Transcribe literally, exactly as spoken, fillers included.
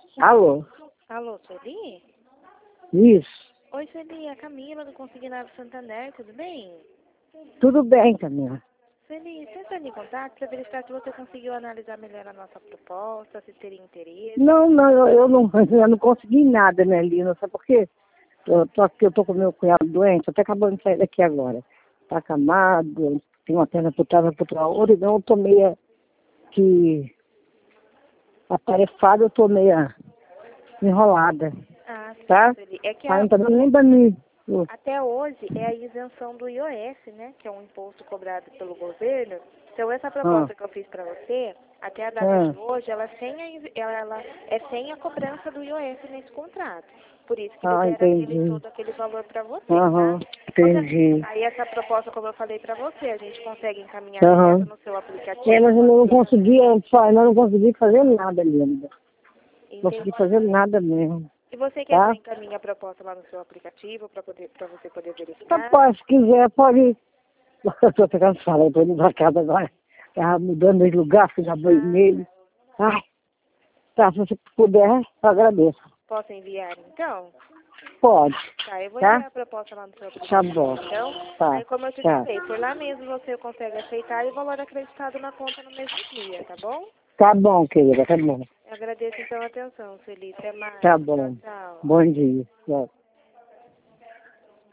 Alô? Alô, Sueli? Isso. Oi, Sueli, é a Camila do Consignado Santander, tudo bem? Tudo bem, Camila. Sueli, você está em contato para verificar se você conseguiu analisar melhor a nossa proposta, se teria interesse? Não, não, eu, eu não, eu não consegui nada, né, Lina? Sabe por quê? Eu tô aqui, eu tô com meu cunhado doente, eu tô acabando de sair daqui agora. Tá acamado, tem uma perna por trás, por trás. Outra, então eu tô meio que atarefada, eu tô meio enrolada, Ah, sim, tá? Sueli. É que Ah, a- não tá dando nem pra mim. até hoje é a isenção do I O S, né? Que é um imposto cobrado pelo governo. Então, essa Ah, proposta que eu fiz para você, até a data ah, de hoje, ela, é sem a, is- ela, ela é sem a cobrança do I O S nesse contrato. Por isso que ah, libera aquele, entendi. todo aquele valor para você, tá? Aham, Qualquer- entendi. Aí essa proposta, como eu falei para você, a gente consegue encaminhar direto Aham. no seu É, mas aplicativo. eu não conseguia, eu não consegui fazer nada, Linda. Não consegui Entende? fazer nada mesmo, E você quer que eu tá? encaminhe a proposta lá no seu aplicativo para poder, para você poder verificar? Rapaz, se quiser, pode. Eu tô pegando sala, eu tô indo pra casa agora. Tava mudando de lugar, fui dar banho Ah, nele. Ai, tá, se você puder, eu agradeço. posso enviar então? Pode, Tá, eu vou tá? enviar a proposta lá no seu Tá aplicativo, bom, então. tá, Aí, como eu te tá. falei, por lá mesmo você consegue aceitar e o valor acreditado na conta no mesmo dia, tá bom? Tá bom, querida, tá bom. Eu agradeço então a atenção, Sueli. Até mais. Tá Tchau, bom. tchau. Bom dia. Tchau.